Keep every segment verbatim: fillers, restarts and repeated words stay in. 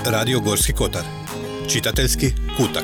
Radio Gorski kotar. Čitateljski kutak.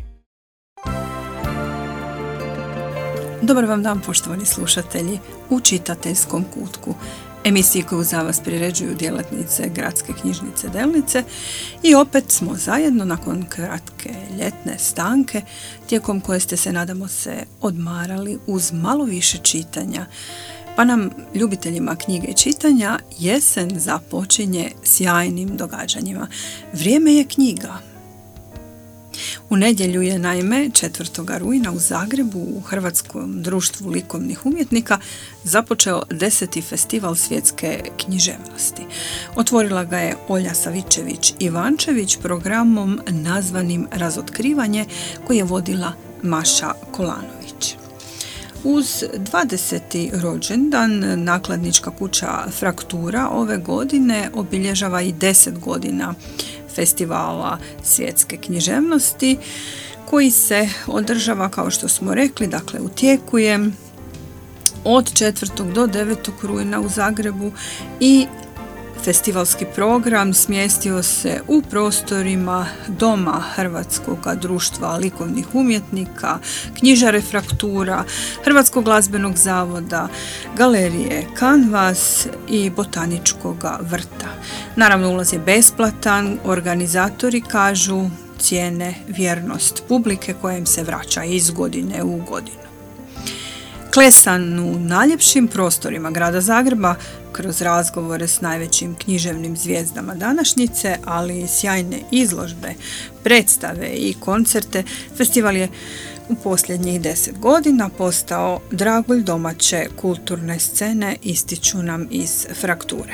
Dobar vam dan, poštovani slušatelji, u Čitateljskom kutku, emisiji koju za vas priređuju djelatnice Gradske knjižnice Delnice, i opet smo zajedno nakon kratke ljetne stanke, tijekom koje ste se, nadamo se, odmarali uz malo više čitanja. Pa nam, ljubiteljima knjige i čitanja, jesen započinje sjajnim događanjima. Vrijeme je knjiga. U nedjelju je, naime, četvrtog rujna u Zagrebu u Hrvatskom društvu likovnih umjetnika započeo deseti festival svjetske književnosti. Otvorila ga je Olja Savičević-Ivančević programom nazvanim Razotkrivanje, koji je vodila Maša Kolanović. Uz dvadeseti rođendan nakladnička kuća Fraktura ove godine obilježava i deset godina festivala svjetske književnosti, koji se održava, kao što smo rekli, dakle u tijeku je od četvrtog do devetog rujna u Zagrebu, i festivalski program smjestio se u prostorima Doma Hrvatskog društva likovnih umjetnika, knjižare Fraktura, Hrvatskog glazbenog zavoda, galerije Canvas i Botaničkog vrta. Naravno, ulaz je besplatan, organizatori kažu cijene vjernost publike koja im se vraća iz godine u godinu. Klesan u najljepšim prostorima grada Zagreba, kroz razgovore s najvećim književnim zvijezdama današnjice, ali i sjajne izložbe, predstave i koncerte, festival je u posljednjih deset godina postao dragulj domaće kulturne scene, ističu nam iz Frakture.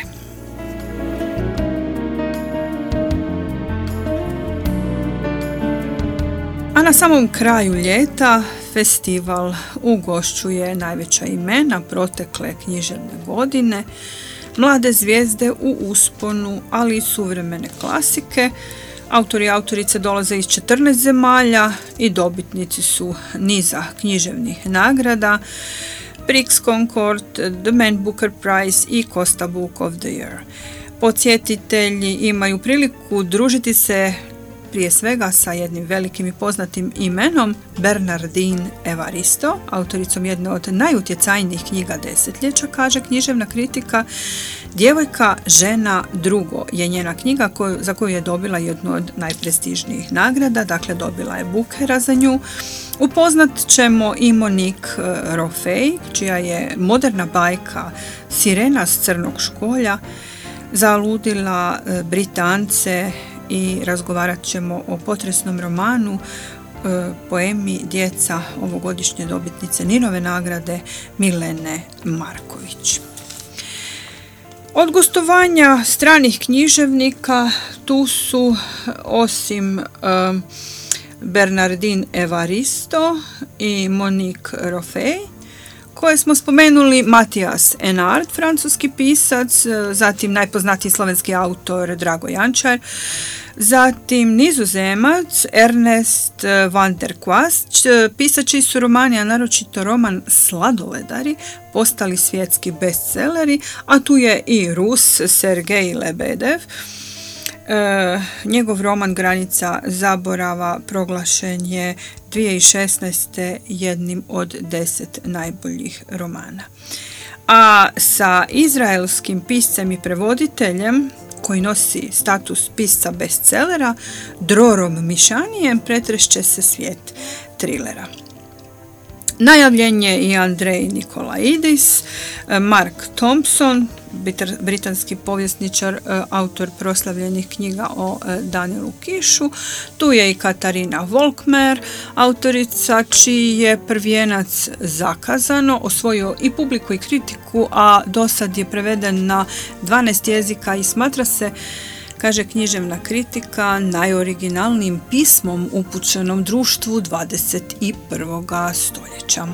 A na samom kraju ljeta festival ugošćuje najveća imena protekle književne godine, mlade zvijezde u usponu, ali i suvremene klasike. Autori i autorice dolaze iz četrnaest zemalja i dobitnici su niza književnih nagrada: Prix Concord, The Man Booker Prize i Costa Book of the Year. Podsjetitelji imaju priliku družiti se prije svega sa jednim velikim i poznatim imenom, Bernardine Evaristo, autoricom jedne od najutjecajnijih knjiga desetljeća, kaže književna kritika. Djevojka, žena, drugo je njena knjiga koju, za koju je dobila jednu od najprestižnijih nagrada, dakle dobila je Bookera za nju. Upoznat ćemo i Monique Roffey, čija je moderna bajka Sirena s crnog školja zaludila Britance, i razgovarat ćemo o potresnom romanu, e, poemi Djeca ovogodišnje dobitnice Ninove nagrade Milene Marković. Od gostovanja stranih književnika tu su, osim e, Bernardine Evaristo i Monique Roffey, koje smo spomenuli, Matijas Enard, francuski pisac, zatim najpoznatiji slovenski autor Drago Jančar, zatim Nizozemac Ernest van der Kwast, pisači su romani, a naročito roman Sladoledari, postali svjetski bestselleri, a tu je i Rus Sergej Lebedev. E, njegov roman Granica zaborava proglašen je dvije tisuće šesnaeste. jednim od deset najboljih romana. A sa izraelskim piscem i prevoditeljem, koji nosi status pisca bestsellera, Drorom Mišanijem, pretrešće se svijet trilera. Najavljen je i Andrej Nikolaidis, Mark Thompson, britanski povjesničar, autor proslavljenih knjiga o Danielu Kišu. Tu je i Katarina Volkmer, autorica čiji je prvijenac Zakazano osvojio i publiku i kritiku, a dosad je preveden na dvanaest jezika i smatra se, kaže književna kritika, najoriginalnijim pismom upućenom društvu dvadeset prvog stoljeća.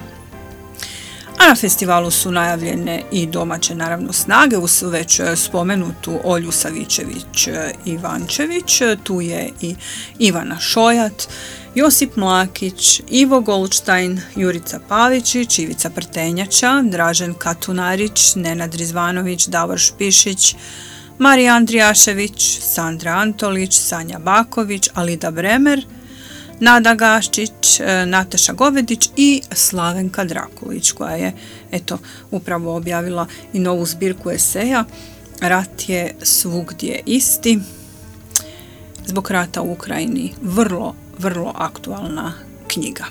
A na festivalu su najavljene i domaće, naravno, snage uz već spomenutu Olju Savičević-Ivančević. Tu je i Ivana Šojat, Josip Mlakić, Ivo Goldstein, Jurica Pavičić, Ivica Prtenjača, Dražen Katunarić, Nenad Rizvanović, Davor Špišić, Marija Andrijašević, Sandra Antolić, Sanja Baković, Alida Bremer, Nada Gaščić, Nataša Govedić i Slavenka Drakulić, koja je eto upravo objavila i novu zbirku eseja Rat je svugdje isti. Zbog rata u Ukrajini vrlo, vrlo aktualna knjiga.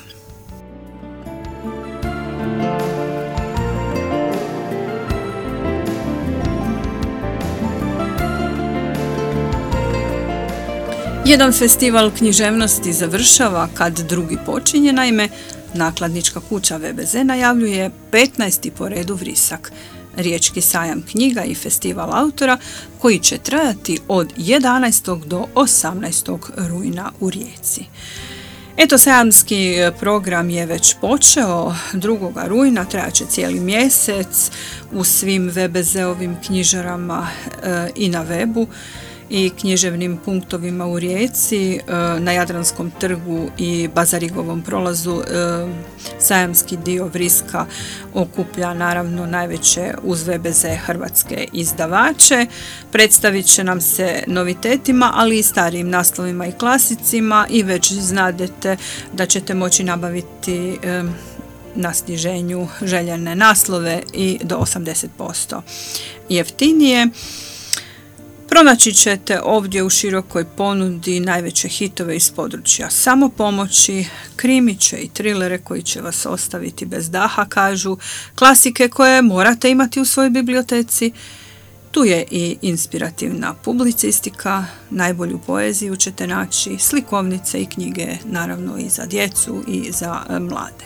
Jedan festival književnosti završava kad drugi počinje, naime, nakladnička kuća V B Z najavljuje petnaesti po redu vrisak, riječki sajam knjiga i festival autora koji će trajati od jedanaestog do osamnaestog rujna u Rijeci. Eto, sajamski program je već počeo drugoga rujna, trajaće cijeli mjesec u svim V B Z-ovim knjižarama e, i na webu i književnim punktovima u Rijeci, na Jadranskom trgu i Bazarigovom prolazu. Sajamski dio vriska okuplja naravno najveće uz V B Z hrvatske izdavače. Predstavit će nam se novitetima, ali i starijim naslovima i klasicima i već znadete da ćete moći nabaviti na sniženju željene naslove i do osamdeset posto jeftinije. Pronaći ćete ovdje u širokoj ponudi najveće hitove iz područja samopomoći, krimiće i trilere koji će vas ostaviti bez daha, kažu, klasike koje morate imati u svojoj biblioteci. Tu je i inspirativna publicistika, najbolju poeziju ćete naći, slikovnice i knjige, naravno i za djecu i za mlade.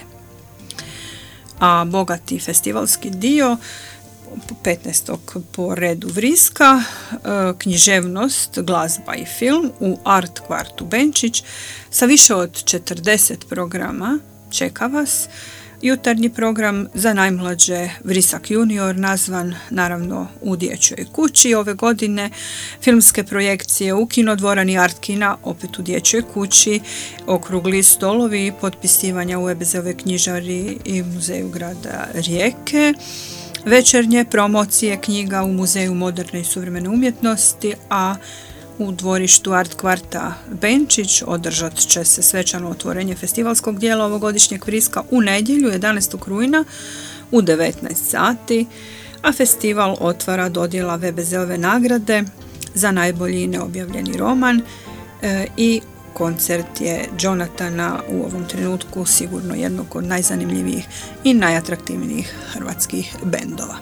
A bogati festivalski dio petnaestog po redu vriska, književnost, glazba i film u Art kvartu Benčić sa više od četrdeset programa čeka vas. Jutarnji program za najmlađe Vrisak junior, nazvan naravno U dječjoj kući ove godine, filmske projekcije u kinodvorani Art kina, opet u dječjoj kući, okrugli stolovi, potpisivanja u E B Z-ove knjižari i muzeju grada Rijeke, večernje promocije knjiga u Muzeju moderne i suvremene umjetnosti, a u dvorištu Art kvarta Benčić održat će se svečano otvorenje festivalskog dijela ovogodišnjeg vriska u nedjelju jedanaestog rujna u devetnaest sati, a festival otvara dodjela V B Z-ove nagrade za najbolji neobjavljeni roman e, i koncert je Jonathana, u ovom trenutku sigurno jednog od najzanimljivijih i najatraktivnijih hrvatskih bendova.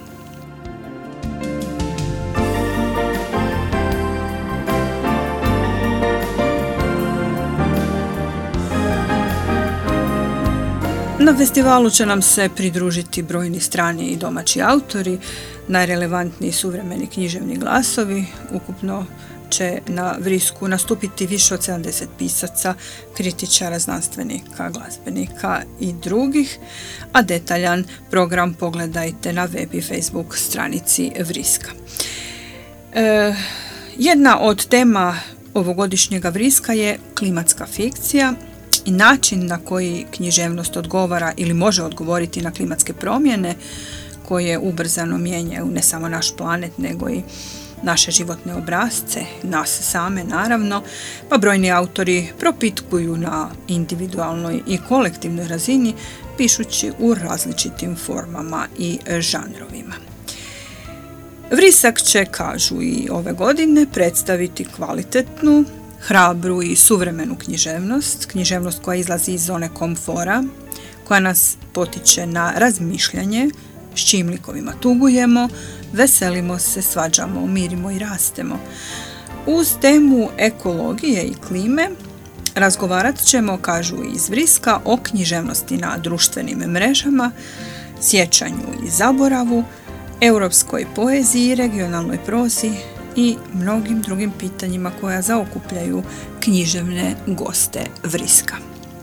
Na festivalu će nam se pridružiti brojni strani i domaći autori, najrelevantniji suvremeni književni glasovi. Ukupno će na vrisku nastupiti više od sedamdeset pisaca, kritičara, znanstvenika, glazbenika i drugih, a detaljan program pogledajte na web i Facebook stranici vriska. E, jedna od tema ovogodišnjega vriska je klimatska fikcija i način na koji književnost odgovara ili može odgovoriti na klimatske promjene koje ubrzano mijenjaju ne samo naš planet, nego i naše životne obrasce, nas same naravno, pa brojni autori propitkuju na individualnoj i kolektivnoj razini, pišući u različitim formama i žanrovima. Vrisak će, kažu i ove godine, predstaviti kvalitetnu, hrabru i suvremenu književnost, književnost koja izlazi iz zone komfora, koja nas potiče na razmišljanje, s čijim likovima tugujemo, veselimo se, svađamo, mirimo i rastemo. Uz temu ekologije i klime razgovarat ćemo, kažu iz vriska, o književnosti na društvenim mrežama, sjećanju i zaboravu, europskoj poeziji i regionalnoj prozi i mnogim drugim pitanjima koja zaokupljaju književne goste vriska.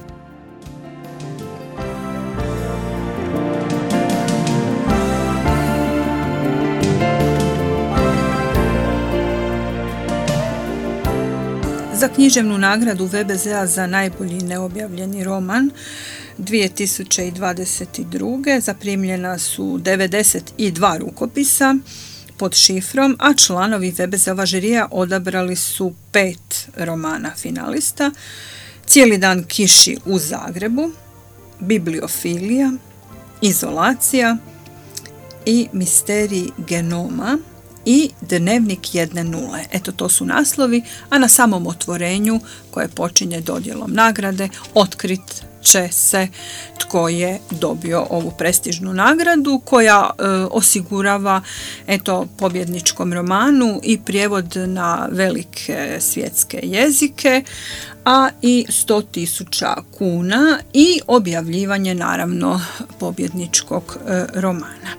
Za književnu nagradu V B Z-a za najbolji neobjavljeni roman dvije tisuće dvadeset druge zaprimljena su devedeset dva rukopisa, pod šifrom, a članovi ve be ze-ova žirija odabrali su pet romana finalista: Cijeli dan kiši u Zagrebu, Bibliofilija, Izolacija i Misterij genoma i Dnevnik jedne nule. Eto, to su naslovi, a na samom otvorenju, koje počinje dodjelom nagrade, otkrit će se tko je dobio ovu prestižnu nagradu, koja e, osigurava eto pobjedničkom romanu i prijevod na velike svjetske jezike, a i sto tisuća kuna i objavljivanje naravno pobjedničkog e, romana.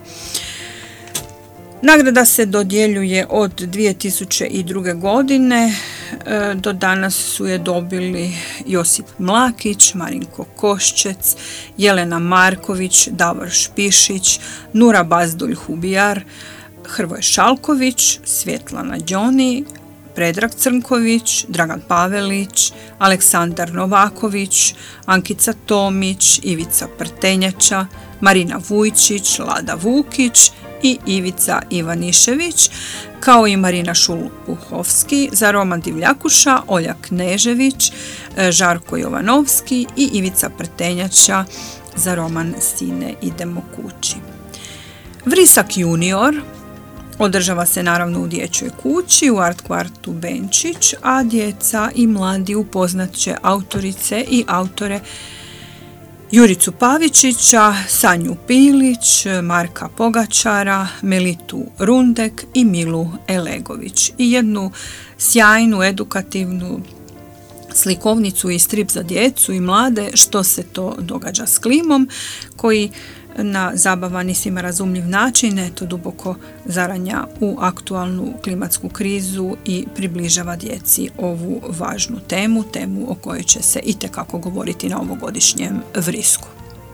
Nagrada se dodjeljuje od dvije tisuće druge. godine, do danas su je dobili Josip Mlakić, Marinko Koščec, Jelena Marković, Davor Špišić, Nura Bazdulj Hubijar, Hrvoje Šalković, Svjetlana Đoni, Predrag Crnković, Dragan Pavelić, Aleksandar Novaković, Ankica Tomić, Ivica Prtenjača, Marina Vujčić, Lada Vukić i Ivica Ivanišević, kao i Marina Šulupuhovski za roman Divljakuša, Olja Knežević, Žarko Jovanovski i Ivica Prtenjača za roman Sine idemo kući. Vrisak junior održava se naravno u dječjoj kući u Art kvartu Benčić, a djeca i mladi upoznat će autorice i autore Juricu Pavičića, Sanju Pilić, Marka Pogačara, Melitu Rundek i Milu Elegović i jednu sjajnu edukativnu slikovnicu i strip za djecu i mlade Što se to događa s klimom, koji na zabavan i svima razumljiv način eto duboko zaranja u aktualnu klimatsku krizu i približava djeci ovu važnu temu, temu o kojoj će se itekako govoriti na ovogodišnjem Vrisku.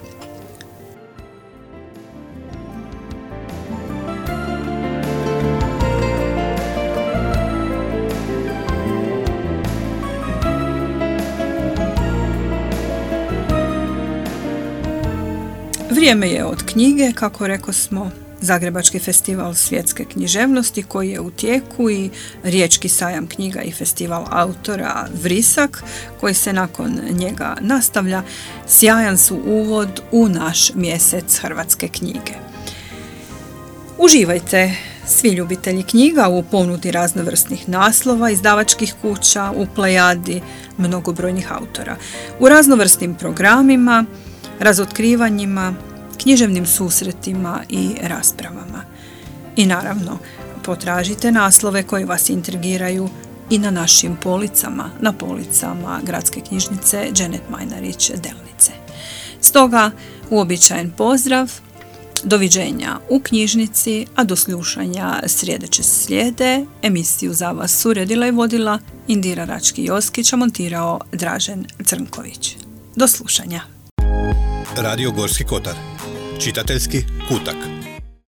Vrijeme je od knjige, kako reko smo, Zagrebački festival svjetske književnosti koji je u tijeku i Riječki sajam knjiga i festival autora Vrisak koji se nakon njega nastavlja, sjajan su uvod u naš mjesec hrvatske knjige. Uživajte svi ljubitelji knjiga u ponudi raznovrsnih naslova, izdavačkih kuća, u plejadi mnogobrojnih autora, u raznovrsnim programima, razotkrivanjima, književnim susretima i raspravama. I naravno, potražite naslove koji vas intrigiraju i na našim policama, na policama Gradske knjižnice Dženet Majnarić Delnice. Stoga, uobičajen pozdrav, doviđenja u knjižnici, a do slušanja srijedeće slijede. Emisiju za vas uredila i vodila Indira Rački-Joskić, a montirao Dražen Crnković. Do slušanja. Radio Gorski kotar. Čitateljski kutak.